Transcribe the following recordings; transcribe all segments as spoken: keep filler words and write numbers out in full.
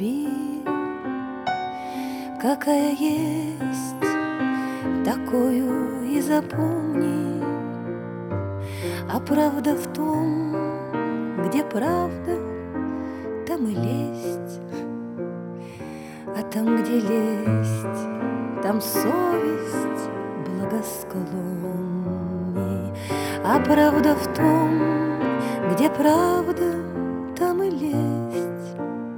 люби, какая есть, такую и запомни. А правда в том, где правда, там и лесть. А там, где лесть, там совесть благосклонней. А правда в том, где правда, там и лесть.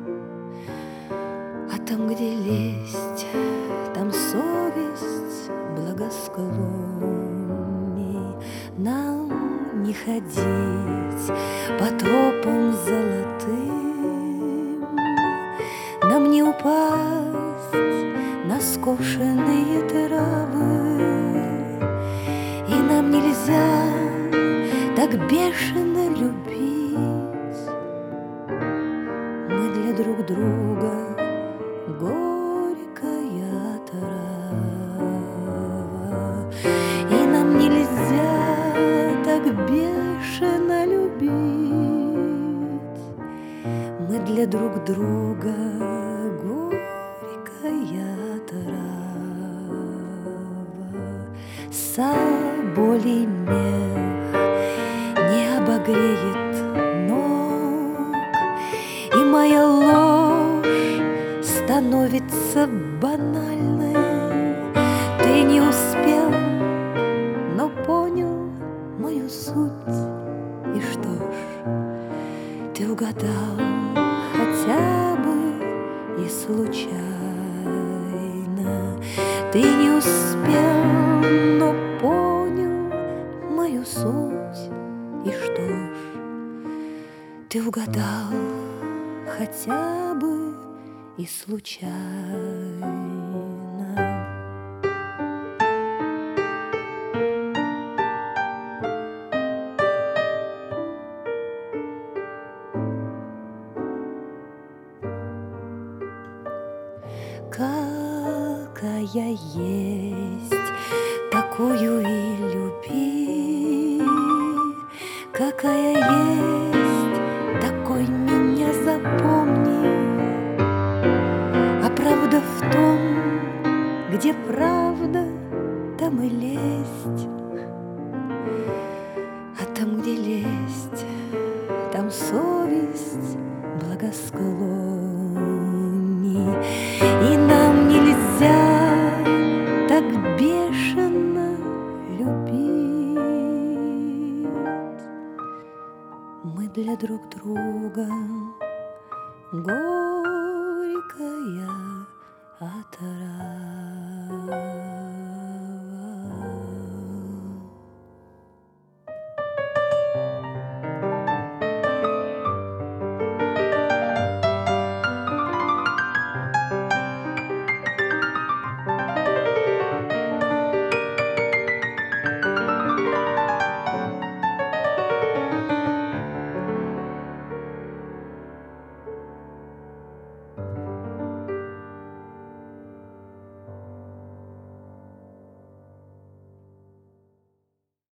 А там, где лесть, там совесть благосклонней. Нам не ходить по тропам золотым, нам не упасть на скошенные травы, и нам нельзя так бешено любить. Мы для друг друга горькая трава, и нам нельзя так бешено любить. Мы для друг друга горькая трава. Соболей мех не обогреет ног, и моя ложь становится банальной. Ты не успел, но понял мою суть, и что ж, ты угадал хотя бы и случайно. Ты не успел, но понял мою суть, и что ж, ты угадал хотя бы и случайно. Какая есть, такую и люби, какая есть, такой меня запомни. А правда в том, где правда, там и лесть. А там, где лесть, там совесть благосклонней. И нам нельзя так бешено любить. Мы для друг друга горькая отрава.